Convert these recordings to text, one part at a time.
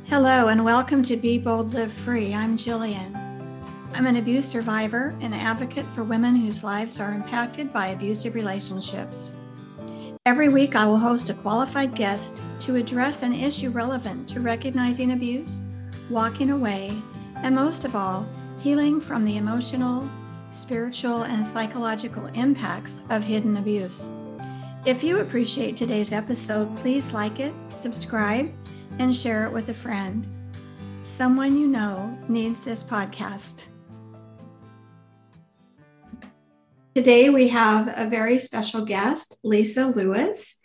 Hello and welcome to Be Bold, Live Free. I'm Jillian. I'm an abuse survivor and advocate for women whose lives are impacted by abusive relationships. Every week I will host a qualified guest to address an issue relevant to recognizing abuse, walking away, and most of all, healing from the emotional, spiritual, and psychological impacts of hidden abuse. If you appreciate today's episode, please like it, subscribe, and share it with a friend. Someone you know needs this podcast. Today we have a very special guest, Lisa Lewis,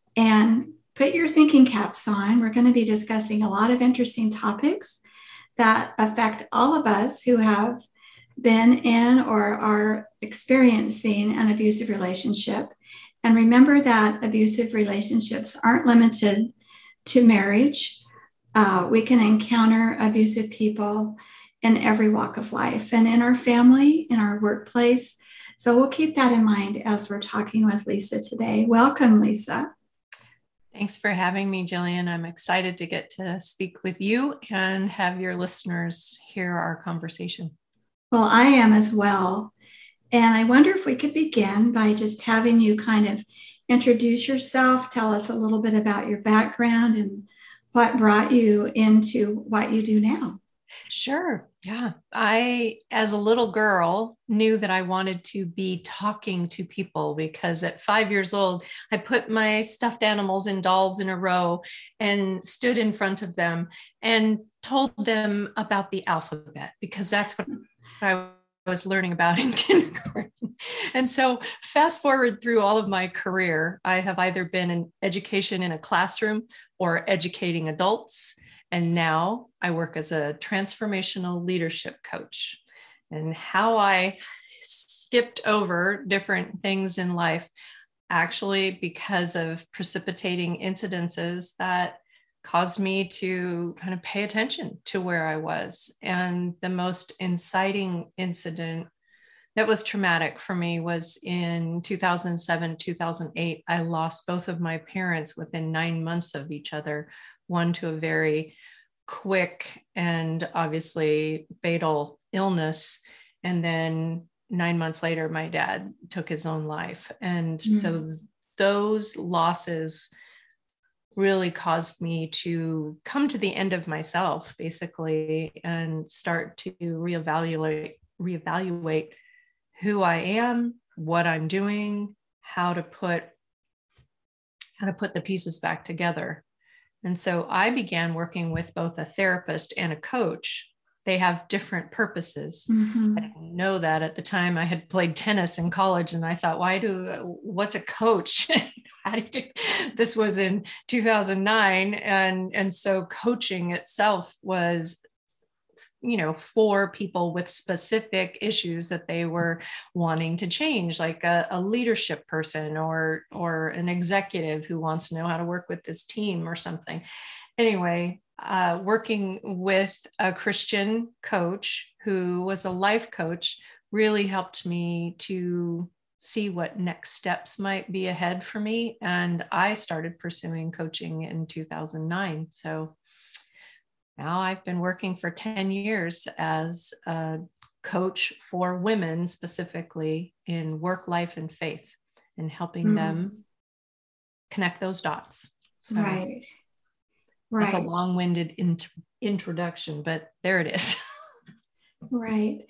and put your thinking caps on. We're going to be discussing a lot of interesting topics that affect all of us who have been in or are experiencing an abusive relationship. And remember that abusive relationships aren't limited to marriage. We can encounter abusive people in every walk of life and in our family, in our workplace. So we'll keep that in mind as we're talking with Lisa today. Welcome, Lisa. Thanks for having me, Jillian. I'm excited to get to speak with you and have your listeners hear our conversation. Well, I am as well. And I wonder if we could begin by just having you kind of introduce yourself, tell us a little bit about your background and what brought you into what you do now. Sure. Yeah. I, as a little girl, knew that I wanted to be talking to people because at 5 years old, I put my stuffed animals and dolls in a row and stood in front of them and told them about the alphabet because that's what I was learning about in kindergarten. And so fast forward through all of my career, I have either been in education in a classroom or educating adults. And now I work as a transformational leadership coach. And how I skipped over different things in life, actually because of precipitating incidences that caused me to kind of pay attention to where I was. And the most inciting incident that was traumatic for me was in 2007, 2008. I lost both of my parents within 9 months of each other, one to a very quick and obviously fatal illness. And then 9 months later, my dad took his own life. And so those losses really caused me to come to the end of myself, basically, and start to reevaluate who I am, what I'm doing, how to put the pieces back together. And so I began working with both a therapist and a coach. They have different purposes. I didn't know that at the time. I had played tennis in college and I thought, what's a coach? How do you do? This was in 2009. And so coaching itself was, for people with specific issues that they were wanting to change, like a leadership person or an executive who wants to know how to work with this team or something. Anyway, working with a Christian coach who was a life coach really helped me to see what next steps might be ahead for me. And I started pursuing coaching in 2009. So now I've been working for 10 years as a coach for women, specifically in work, life, and faith, and helping them connect those dots. So Right. That's a long-winded introduction, but there it is. Right.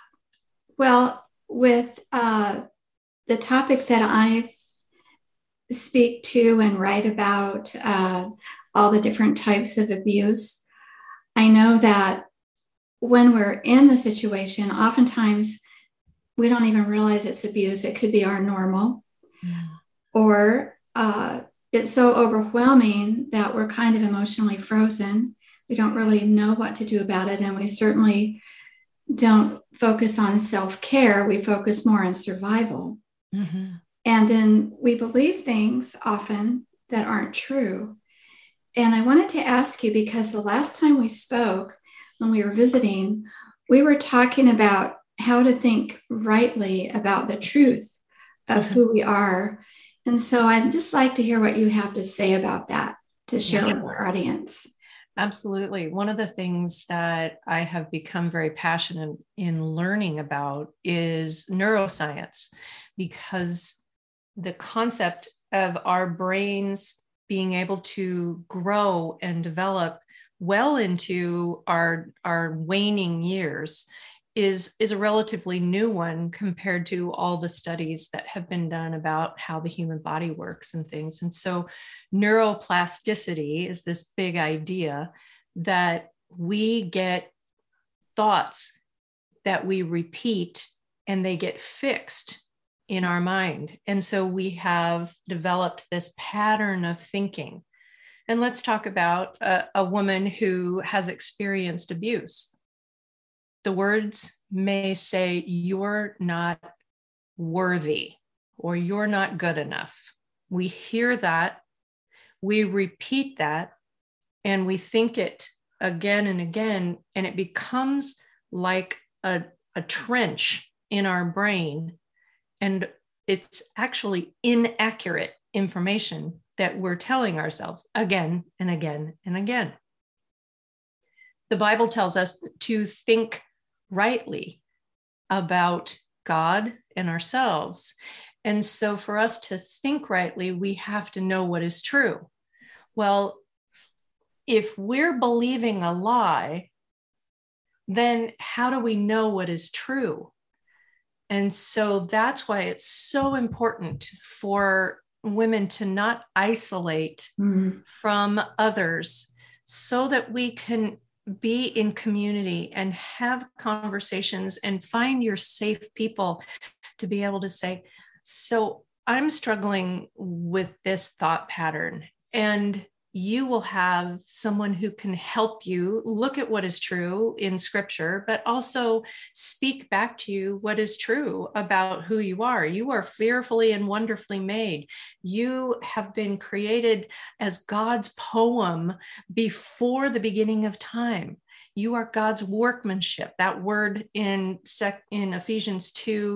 Well, with the topic that I speak to and write about, all the different types of abuse, I know that when we're in the situation, oftentimes we don't even realize it's abuse. It could be our normal, or it's so overwhelming that we're kind of emotionally frozen. We don't really know what to do about it. And we certainly don't focus on self-care. We focus more on survival. And then we believe things often that aren't true. And I wanted to ask you, because the last time we spoke, when we were visiting, we were talking about how to think rightly about the truth of who we are. And so I'd just like to hear what you have to say about that, to share with our audience. Absolutely. One of the things that I have become very passionate in learning about is neuroscience, because the concept of our brains being able to grow and develop well into our waning years is a relatively new one compared to all the studies that have been done about how the human body works and things. And so neuroplasticity is this big idea that we get thoughts that we repeat and they get fixed in our mind. And so we have developed this pattern of thinking. And let's talk about a woman who has experienced abuse. The words may say, "You're not worthy," or "You're not good enough." We hear that, we repeat that, and we think it again and again, and it becomes like a trench in our brain. And it's actually inaccurate information that we're telling ourselves again and again and again. The Bible tells us to think rightly about God and ourselves. And so for us to think rightly, we have to know what is true. Well, if we're believing a lie, then how do we know what is true? And so that's why it's so important for women to not isolate from others, so that we can be in community and have conversations and find your safe people to be able to say, "So I'm struggling with this thought pattern." And you will have someone who can help you look at what is true in scripture, but also speak back to you what is true about who you are. You are fearfully and wonderfully made. You have been created as God's poem before the beginning of time. You are God's workmanship. That word in Ephesians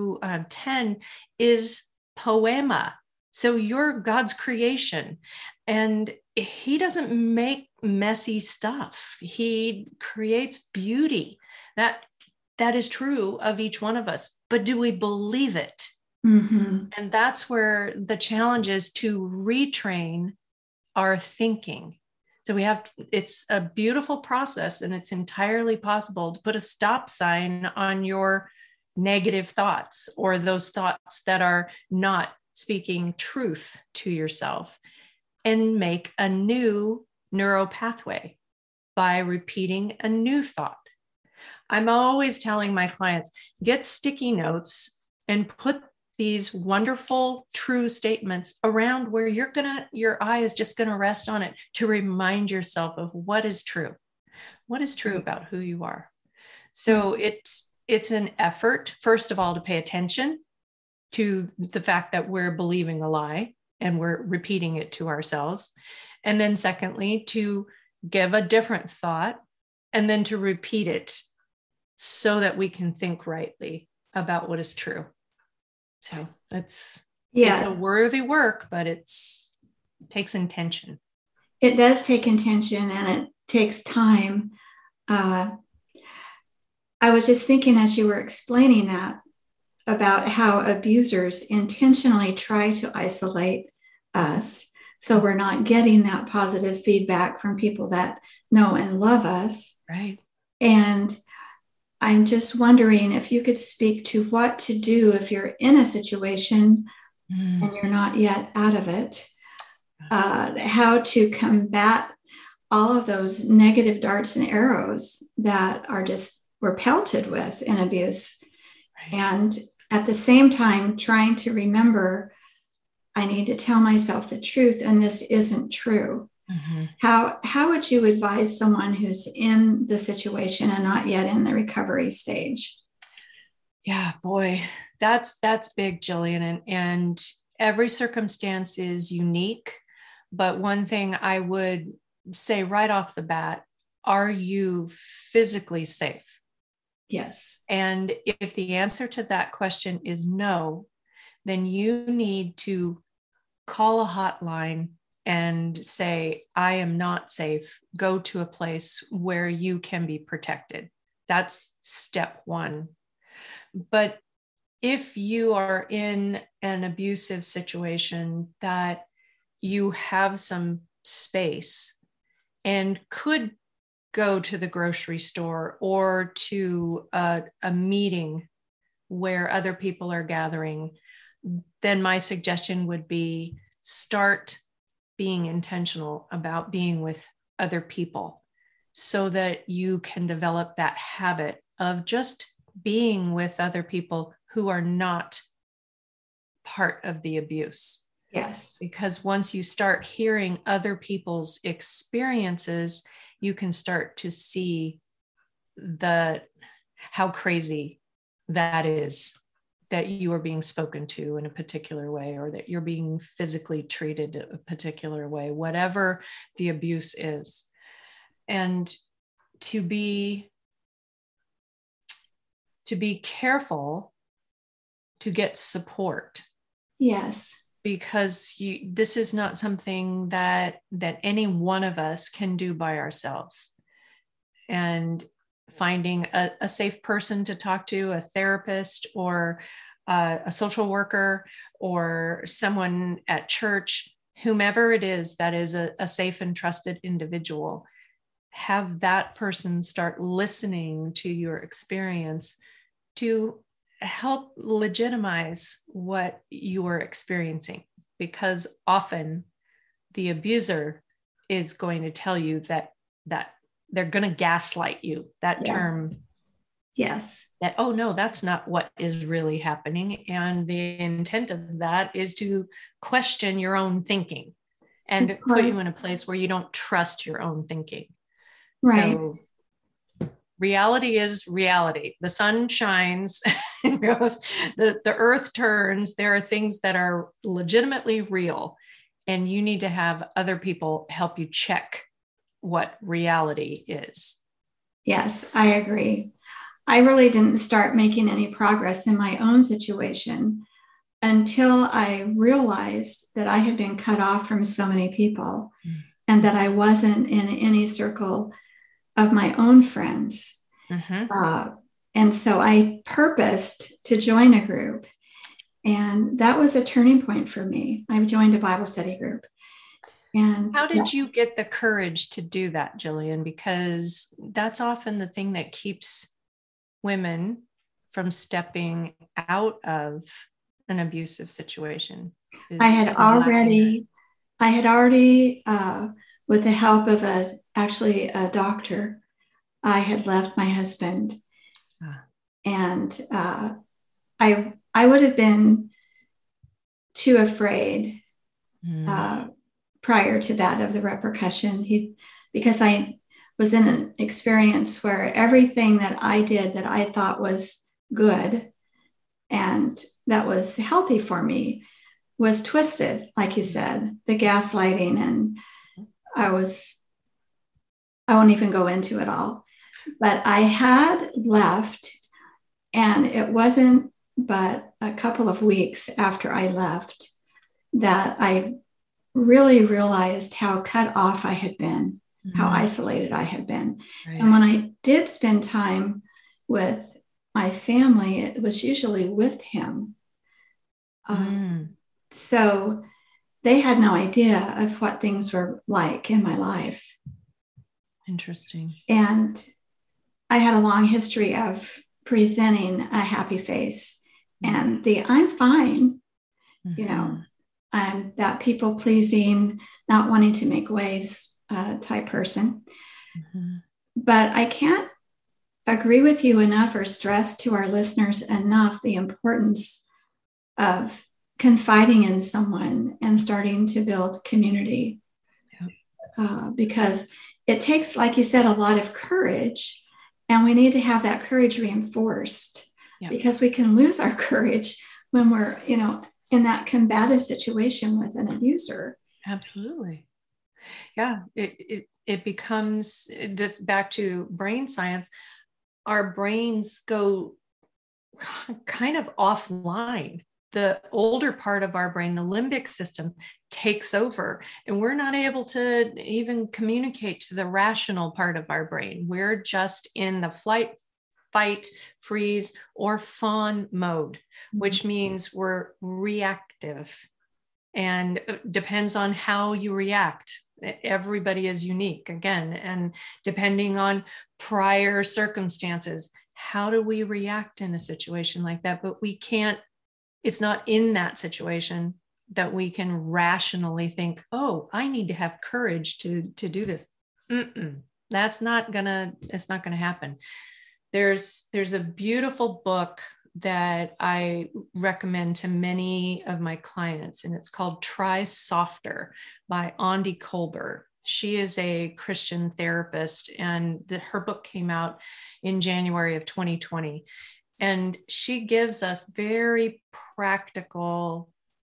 2:10 is poema. So you're God's creation. And he doesn't make messy stuff. He creates beauty. That is true of each one of us. But do we believe it? Mm-hmm. And that's where the challenge is, to retrain our thinking. So it's a beautiful process, and it's entirely possible to put a stop sign on your negative thoughts, or those thoughts that are not speaking truth to yourself, and make a new neural pathway by repeating a new thought. I'm always telling my clients, get sticky notes and put these wonderful, true statements around where your eye is just going to rest on it, to remind yourself of what is true. What is true about who you are? So it's an effort, first of all, to pay attention to the fact that we're believing a lie and we're repeating it to ourselves. And then secondly, to give a different thought, and then to repeat it so that we can think rightly about what is true. So it's a worthy work, but it takes intention. It does take intention, and it takes time. I was just thinking as you were explaining that, about how abusers intentionally try to isolate us, so we're not getting that positive feedback from people that know and love us. Right. And I'm just wondering if you could speak to what to do if you're in a situation and you're not yet out of it, how to combat all of those negative darts and arrows that we're pelted with in abuse. Right. And at the same time, trying to remember, I need to tell myself the truth, and this isn't true. Mm-hmm. How would you advise someone who's in the situation and not yet in the recovery stage? Yeah, boy, that's big, Jillian. And every circumstance is unique. But one thing I would say right off the bat, are you physically safe? Yes. And if the answer to that question is no, then you need to call a hotline and say, I am not safe. Go to a place where you can be protected. That's step one. But if you are in an abusive situation that you have some space and could go to the grocery store or to a meeting where other people are gathering, then my suggestion would be start being intentional about being with other people so that you can develop that habit of just being with other people who are not part of the abuse. Yes. Because once you start hearing other people's experiences, you can start to see how crazy that is, that you are being spoken to in a particular way, or that you're being physically treated a particular way, whatever the abuse is. And to be careful to get support. Yes. Because this is not something that any one of us can do by ourselves. And finding a safe person to talk to, a therapist or a social worker or someone at church, whomever it is that is a safe and trusted individual, have that person start listening to your experience to help legitimize what you are experiencing. Because often the abuser is going to tell you that they're going to gaslight you. That Yes. term. Yes. That, oh no, that's not what is really happening. And the intent of that is to question your own thinking and put you in a place where you don't trust your own thinking. Right. So reality is reality. The sun shines and goes, the earth turns. There are things that are legitimately real, and you need to have other people help you check what reality is. Yes, I agree. I really didn't start making any progress in my own situation until I realized that I had been cut off from so many people and that I wasn't in any circle of my own friends. And so I purposed to join a group. And that was a turning point for me. I joined a Bible study group. And how did you get the courage to do that, Jillian? Because that's often the thing that keeps women from stepping out of an abusive situation. I had already, with the help of a doctor, I had left my husband. And I would have been too afraid prior to that of the repercussion. Because I was in an experience where everything that I did that I thought was good and that was healthy for me was twisted, like you said, the gaslighting, and I won't even go into it all. But I had left, and it wasn't but a couple of weeks after I left that I really realized how cut off I had been, how isolated I had been. Right. And when I did spend time with my family, it was usually with him. So they had no idea of what things were like in my life. Interesting. And I had a long history of presenting a happy face and I'm fine, I'm that people pleasing, not wanting to make waves type person. But I can't agree with you enough or stress to our listeners enough the importance of confiding in someone and starting to build community. Because it takes, like you said, a lot of courage, and we need to have that courage reinforced because we can lose our courage when we're, in that combative situation with an abuser. Absolutely. Yeah. It becomes this, back to brain science. Our brains go kind of offline the older part of our brain, the limbic system, takes over, and we're not able to even communicate to the rational part of our brain. We're just in the flight, fight, freeze, or fawn mode, which means we're reactive, and it depends on how you react. Everybody is unique again, and depending on prior circumstances, how do we react in a situation like that? But we can't, it's not in that situation that we can rationally think, oh, I need to have courage to do this. That's not gonna, it's not gonna happen. There's a beautiful book that I recommend to many of my clients, and it's called Try Softer by Andi Kolber. She is a Christian therapist, and her book came out in January of 2020. And she gives us very practical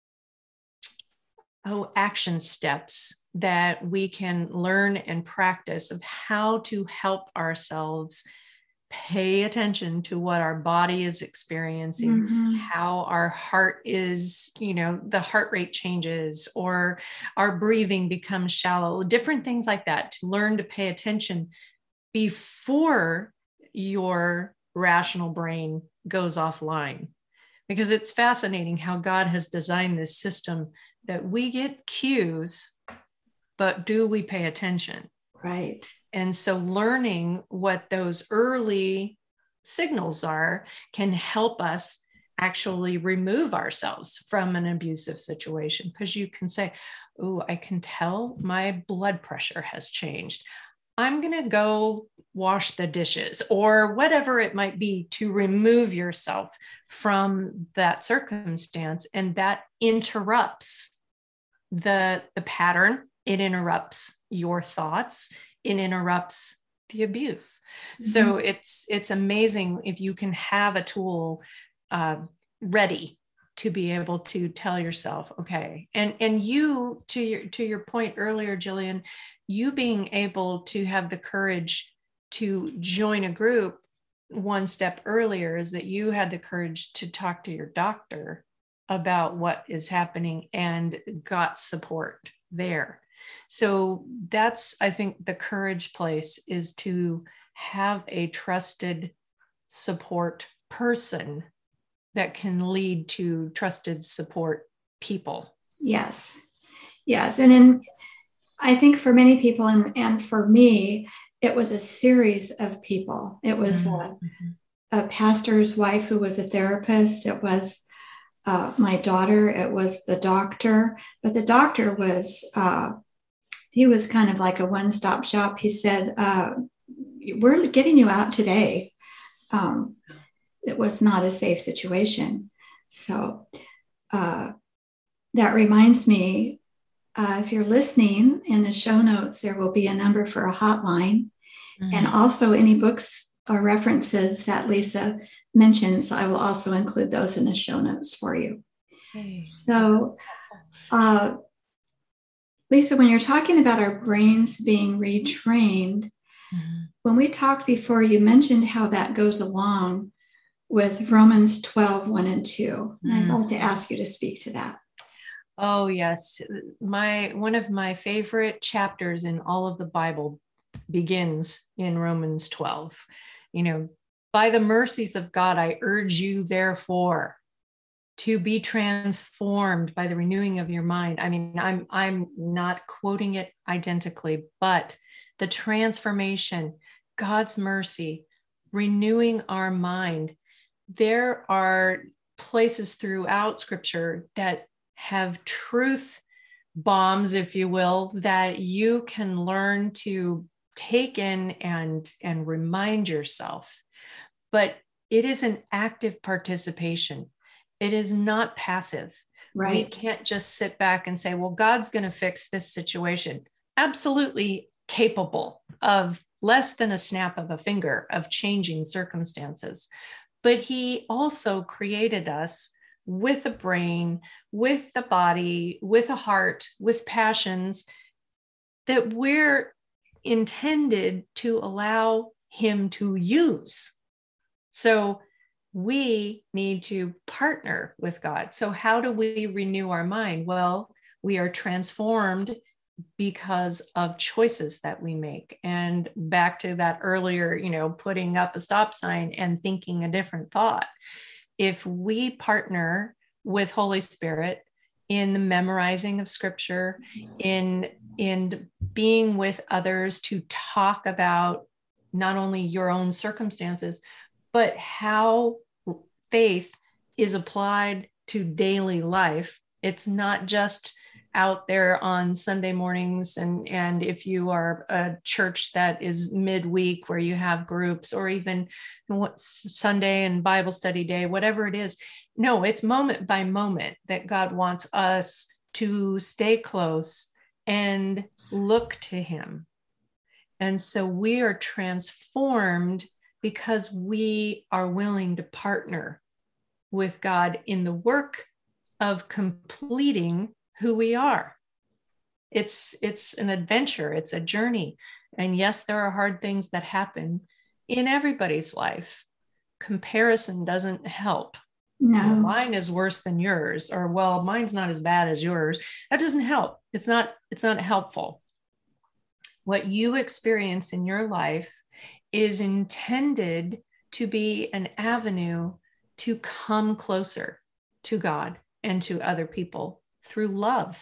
action steps that we can learn and practice of how to help ourselves pay attention to what our body is experiencing, how our heart is, the heart rate changes, or our breathing becomes shallow, different things like that, to learn to pay attention before your rational brain goes offline. Because it's fascinating how God has designed this system that we get cues, but do we pay attention? Right. And so learning what those early signals are can help us actually remove ourselves from an abusive situation. Because you can say, oh, I can tell my blood pressure has changed. I'm going to go wash the dishes, or whatever it might be, to remove yourself from that circumstance. And that interrupts the pattern. It interrupts your thoughts. It interrupts the abuse. So it's amazing if you can have a tool ready to be able to tell yourself, okay, and you, to your point earlier, Jillian, you being able to have the courage to join a group one step earlier is that you had the courage to talk to your doctor about what is happening and got support there. So that's, I think, the courage place is to have a trusted support person that can lead to trusted support people. Yes. Yes. And I think for many people, and for me, it was a series of people. It was a pastor's wife who was a therapist. It was my daughter. It was the doctor. But the doctor was, he was kind of like a one-stop shop. He said, we're getting you out today. It was not a safe situation. So that reminds me, if you're listening, in the show notes, there will be a number for a hotline. And also any books or references that Lisa mentions, I will also include those in the show notes for you. Okay. So, Lisa, when you're talking about our brains being retrained, when we talked before, you mentioned how that goes along with Romans 12, 1 and 2. And I'd like to ask you to speak to that. Oh, yes. One of my favorite chapters in all of the Bible begins in Romans 12. By the mercies of God, I urge you, therefore, to be transformed by the renewing of your mind. I mean, I'm not quoting it identically, but the transformation, God's mercy, renewing our mind. There are places throughout Scripture that have truth bombs, if you will, that you can learn to take in and remind yourself. But it is an active participation. It is not passive. Right. We can't just sit back and say, well, God's going to fix this situation. Absolutely capable of less than a snap of a finger of changing circumstances. But he also created us with a brain, with a body, with a heart, with passions that we're intended to allow him to use. So we need to partner with God. So how do we renew our mind? Well, we are transformed because of choices that we make. And back to that earlier, putting up a stop sign and thinking a different thought. If we partner with Holy Spirit in the memorizing of scripture, in being with others to talk about not only your own circumstances, but how faith is applied to daily life. It's not just out there on Sunday mornings. And if you are a church that is midweek where you have groups, or even Sunday and Bible study day, whatever it is. No, it's moment by moment that God wants us to stay close and look to him. And so we are transformed because we are willing to partner with God in the work of completing who we are. It's an adventure. It's a journey. And yes, there are hard things that happen in everybody's life. Comparison doesn't help. No. Well, mine is worse than yours, or well, mine's not as bad as yours. That doesn't help. It's not helpful. What you experience in your life is intended to be an avenue to come closer to God and to other people through love.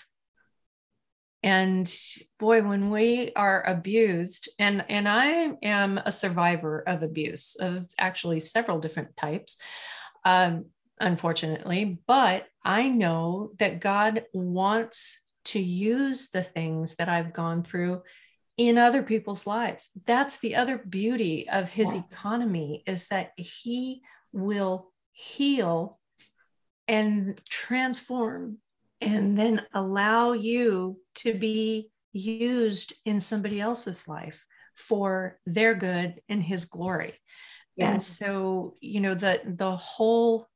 And boy, when we are abused, and I am a survivor of abuse, of actually several different types, unfortunately, but I know that God wants to use the things that I've gone through in other people's lives. That's the other beauty of his economy, is that he will heal and transform and then allow you to be used in somebody else's life for their good and his glory. Yes. And so, the whole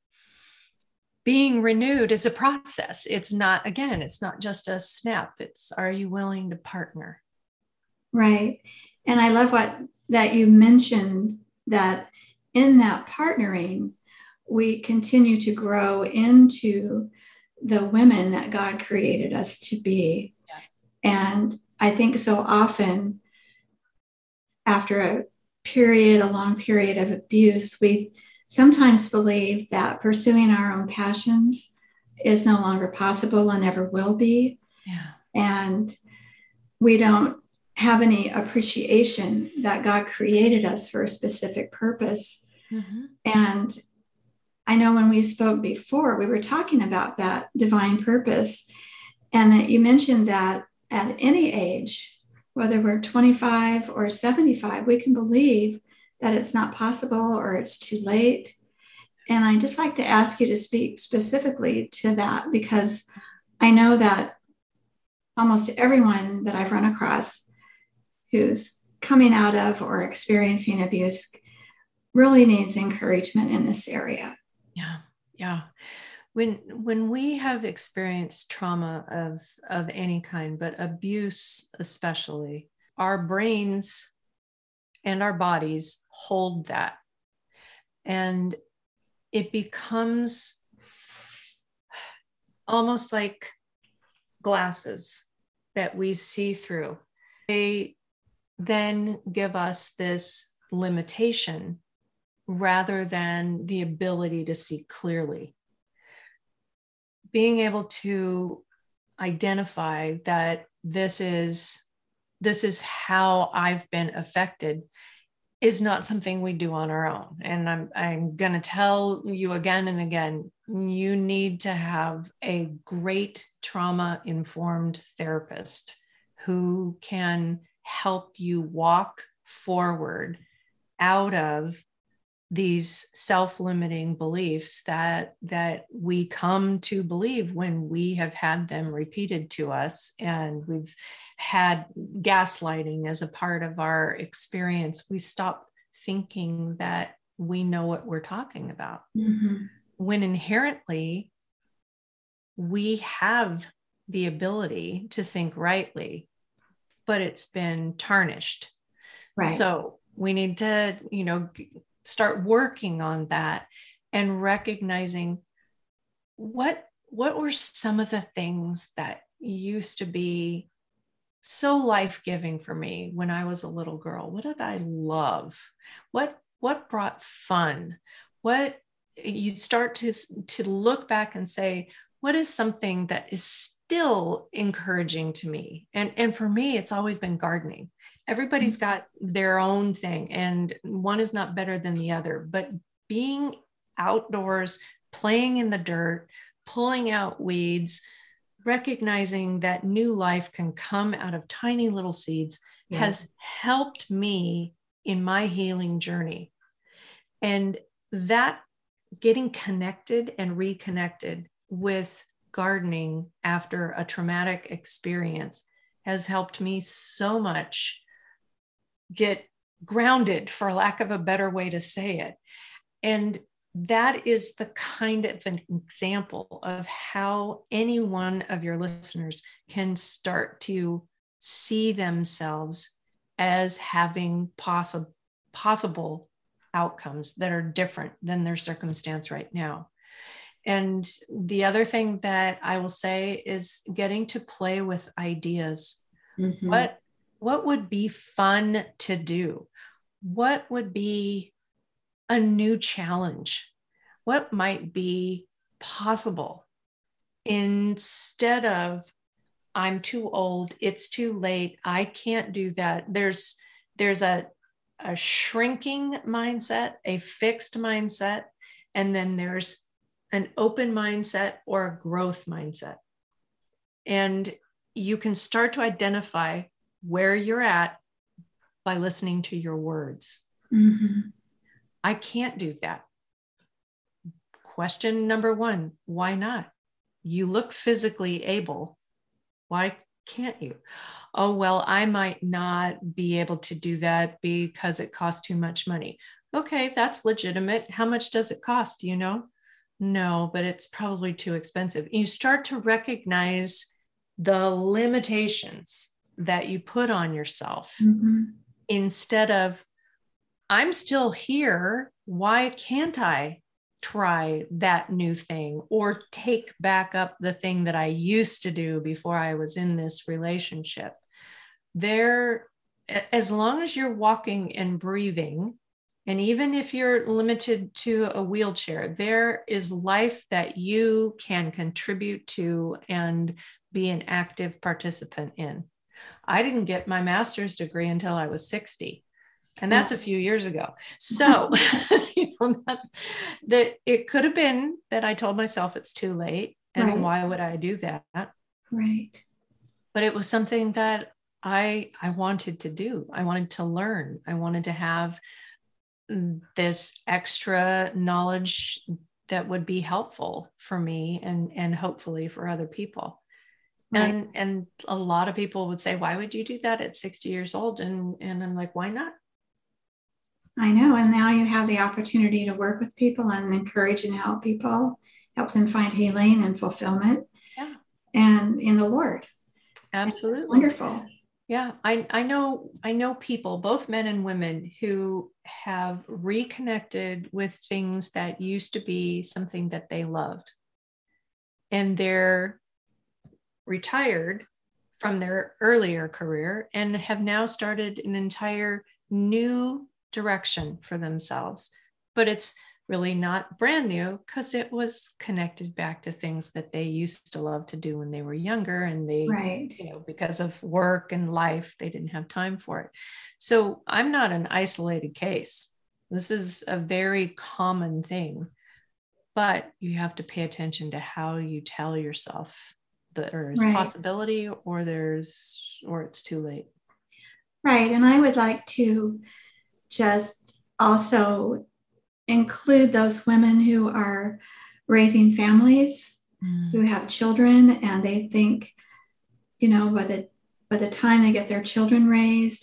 being renewed is a process. It's not just a snap. It's, are you willing to partner? Right. And I love that you mentioned that in that partnering, we continue to grow into the women that God created us to be. Yeah. And I think so often after a long period of abuse, we sometimes believe that pursuing our own passions is no longer possible and never will be. Yeah. And we don't have any appreciation that God created us for a specific purpose. Mm-hmm. And I know when we spoke before, we were talking about that divine purpose, and that you mentioned that at any age, whether we're 25 or 75, we can believe that it's not possible or it's too late. And I'd just like to ask you to speak specifically to that, because I know that almost everyone that I've run across who's coming out of or experiencing abuse really needs encouragement in this area. Yeah. When we have experienced trauma of any kind, but abuse especially, our brains and our bodies hold that. And it becomes almost like glasses that we see through. They then give us this limitation rather than the ability to see clearly. Being able to identify that this is how I've been affected is not something we do on our own. And I'm going to tell you again and again, you need to have a great trauma-informed therapist who can help you walk forward out of these self-limiting beliefs that we come to believe when we have had them repeated to us, and we've had gaslighting as a part of our experience. We stop thinking that we know what we're talking about, mm-hmm. when inherently we have the ability to think rightly, but it's been tarnished. Right. So we need to, start working on that and recognizing what were some of the things that used to be so life-giving for me when I was a little girl. What did I love? What brought fun? What you start to look back and say, what is something that is still encouraging to me? And for me, it's always been gardening. Everybody's got their own thing, and one is not better than the other, but being outdoors, playing in the dirt, pulling out weeds, recognizing that new life can come out of tiny little seeds has helped me in my healing journey. And that getting connected and reconnected with gardening after a traumatic experience has helped me so much get grounded, for lack of a better way to say it. And that is the kind of an example of how any one of your listeners can start to see themselves as having possible outcomes that are different than their circumstance right now. And the other thing that I will say is getting to play with ideas. What would be fun to do? What would be a new challenge? What might be possible? Instead of, I'm too old, it's too late, I can't do that. There's a shrinking mindset, a fixed mindset, and then there's an open mindset or a growth mindset. And you can start to identify where you're at by listening to your words. I can't do that. Question number one, why not? You look physically able. Why can't you? Oh, well, I might not be able to do that because it costs too much money. Okay, that's legitimate. How much does it cost? You know? No, but it's probably too expensive. You start to recognize the limitations that you put on yourself instead of, I'm still here. Why can't I try that new thing or take back up the thing that I used to do before I was in this relationship? There, as long as you're walking and breathing, and even if you're limited to a wheelchair, there is life that you can contribute to and be an active participant in. I didn't get my master's degree until I was 60. And that's a few years ago. So that's that. It could have been that I told myself it's too late. And why would I do that? Right. But it was something that I wanted to do. I wanted to learn. I wanted to have this extra knowledge that would be helpful for me and hopefully for other people. Right. And a lot of people would say, why would you do that at 60 years old? And I'm like, why not? I know. And now you have the opportunity to work with people and encourage and help people, help them find healing and fulfillment. Yeah. And in the Lord. Absolutely. Wonderful. Yeah. I know people, both men and women, who have reconnected with things that used to be something that they loved. And they're retired from their earlier career and have now started an entire new direction for themselves. But it's really not brand new because it was connected back to things that they used to love to do when they were younger, and they, because of work and life, they didn't have time for it. So I'm not an isolated case. This is a very common thing, but you have to pay attention to how you tell yourself that there's possibility or it's too late. Right. And I would like to just also include those women who are raising families, who have children, and they think, by the time they get their children raised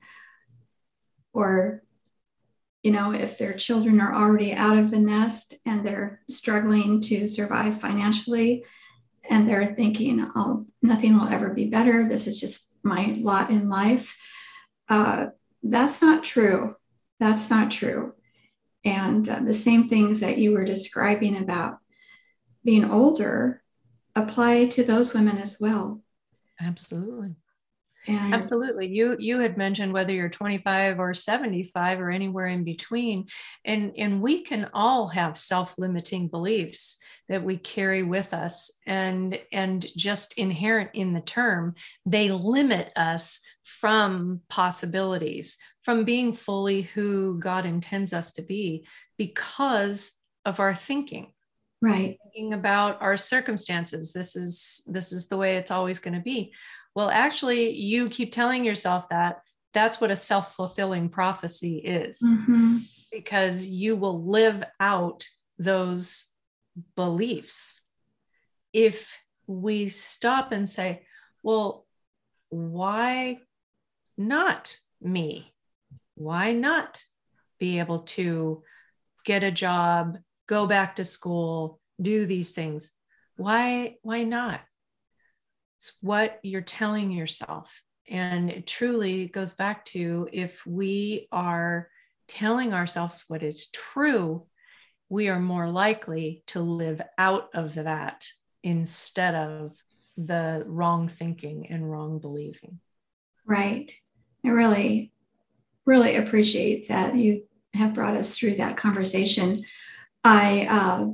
or if their children are already out of the nest and they're struggling to survive financially, and they're thinking, oh, nothing will ever be better. This is just my lot in life. That's not true. That's not true. And the same things that you were describing about being older apply to those women as well. Absolutely. And Absolutely. You had mentioned whether you're 25 or 75 or anywhere in between. And we can all have self-limiting beliefs that we carry with us. And just inherent in the term, they limit us from possibilities, from being fully who God intends us to be because of our thinking. right, Thinking about our circumstances. This is the way it's always going to be. Well, actually, you keep telling yourself that that's what a self-fulfilling prophecy is, mm-hmm. because you will live out those beliefs. If we stop and say, well, why not me? Why not be able to get a job, go back to school, do these things? Why not? It's what you're telling yourself. And it truly goes back to, if we are telling ourselves what is true, we are more likely to live out of that instead of the wrong thinking and wrong believing. Right. I really, really appreciate that you have brought us through that conversation. I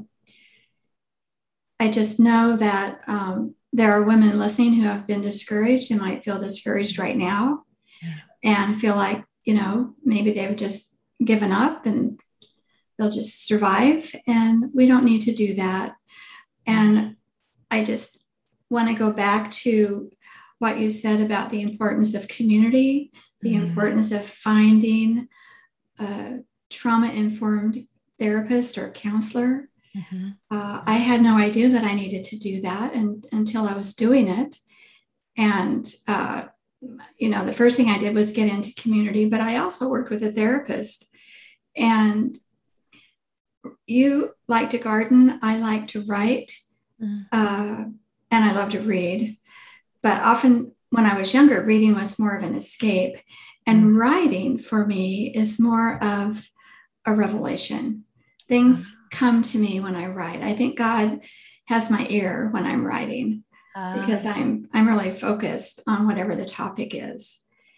I just know that there are women listening who have been discouraged and might feel discouraged right now, Yeah. and feel like, maybe they've just given up and they'll just survive. And we don't need to do that. And I just want to go back to what you said about the importance of community, the importance of finding a trauma-informed therapist or counselor. I had no idea that I needed to do that until I was doing it. And, the first thing I did was get into community, but I also worked with a therapist. And you like to garden, I like to write, and I love to read. But often when I was younger, reading was more of an escape. And writing for me is more of a revelation. Things come to me when I write. I think God has my ear when I'm writing, because I'm really focused on whatever the topic is.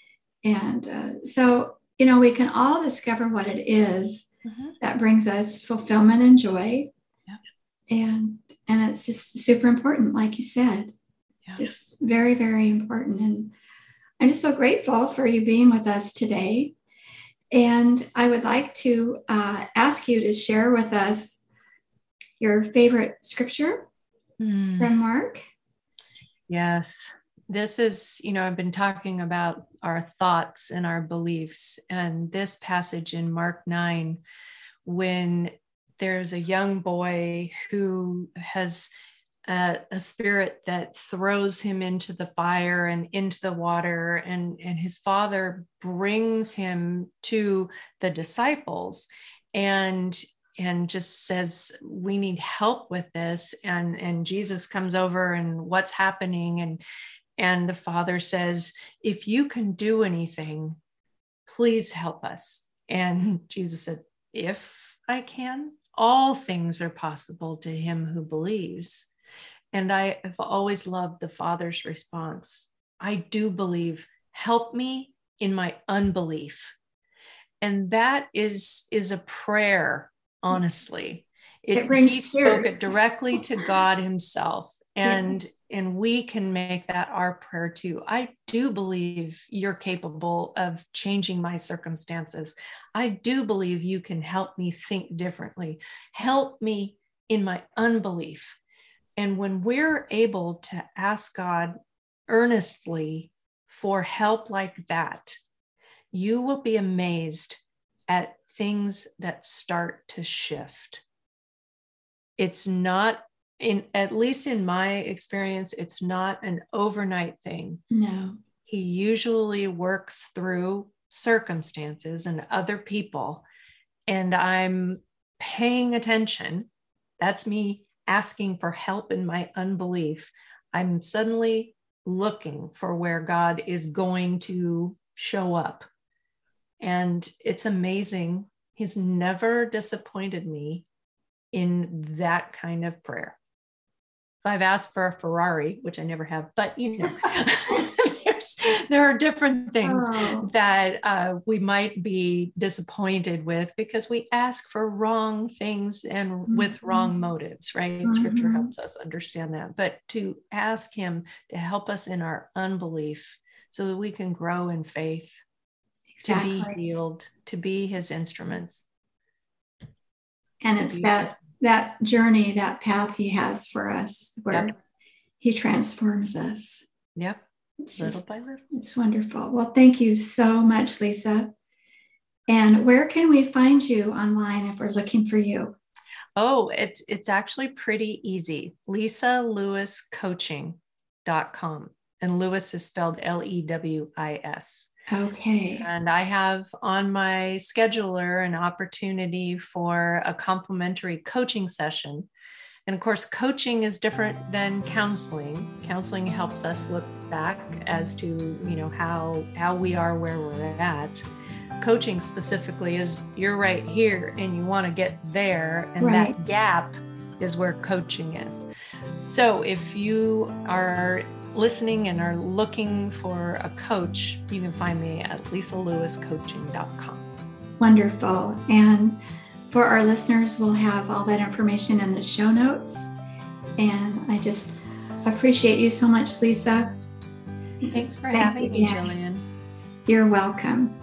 And so, we can all discover what it is that brings us fulfillment and joy. And it's just super important, like you said. Just very, very important. And I'm just so grateful for you being with us today. And I would like to ask you to share with us your favorite scripture from Mark. Yes. This is, I've been talking about our thoughts and our beliefs. And this passage in Mark 9, when there's a young boy who has a spirit that throws him into the fire and into the water, and his father brings him to the disciples and just says, we need help with this. And Jesus comes over, and what's happening? And the father says, if you can do anything, please help us. And Jesus said, if I can, all things are possible to him who believes. And I have always loved the father's response. I do believe, help me in my unbelief. And that is a prayer, honestly. It brings he tears. Spoke it directly to God himself. And we can make that our prayer too. I do believe you're capable of changing my circumstances. I do believe you can help me think differently. Help me in my unbelief. And when we're able to ask God earnestly for help like that, you will be amazed at things that start to shift. It's not, at least in my experience, it's not an overnight thing. No. He usually works through circumstances and other people, and I'm paying attention. That's me asking for help in my unbelief. I'm suddenly looking for where God is going to show up. And it's amazing He's never disappointed me in that kind of prayer. If I've asked for a Ferrari, which I never have, but there are different things that we might be disappointed with because we ask for wrong things and with wrong motives, right? Scripture helps us understand that. But to ask him to help us in our unbelief so that we can grow in faith, to be healed, to be his instruments. And it's that journey, that path he has for us where he transforms us. Yep. It's little by little. It's wonderful. Well, thank you so much, Lisa. And where can we find you online if we're looking for you? Oh, it's actually pretty easy. LisaLewisCoaching.com. And Lewis is spelled Lewis. Okay. And I have on my scheduler an opportunity for a complimentary coaching session. And of course, coaching is different than counseling. Counseling helps us look back as to, how we are where we're at. Coaching specifically is you're right here and you want to get there. And that gap is where coaching is. So if you are listening and are looking for a coach, you can find me at LisaLewisCoaching.com. Wonderful. And for our listeners, we'll have all that information in the show notes. And I just appreciate you so much, Lisa. Thanks for having me, Jillian. You're welcome.